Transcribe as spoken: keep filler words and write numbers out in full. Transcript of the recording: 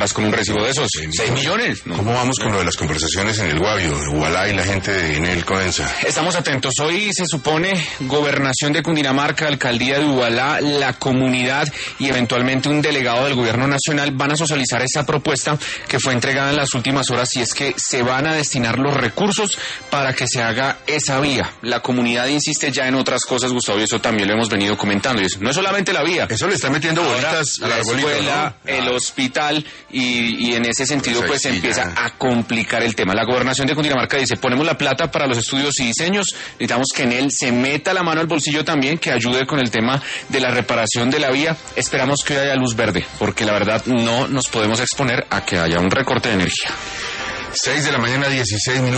vas con un recibo de esos, seis millones. ¿No? ¿Cómo vamos con lo de las conversaciones en el Guavio, de Ubalá y la gente de Enel Coenza? Estamos atentos. Hoy se supone Gobernación de Cundinamarca, Alcaldía de Ubalá, la comunidad y eventualmente un delegado del Gobierno Nacional van a socializar esa propuesta que fue entregada en las últimas horas, y es que se van a destinar los recursos para que se haga esa vía. La comunidad insiste ya en otras cosas, Gustavo, y eso también lo hemos venido comentando. Y eso no es solamente la vía. Eso le está metiendo bolitas a la arbolito, escuela, ¿no? el hospital, y, y en ese sentido pues, pues se sí, empieza ya. a complicar el tema. La Gobernación de Cundinamarca dice, ponemos la plata para los estudios y diseños, necesitamos que en él se meta la mano al bolsillo también, que ayude con el tema de la reparación de la vía. Esperamos que haya luz verde, porque la verdad no nos podemos exponer a que haya un recorte de energía. seis de la mañana, dieciséis minutos.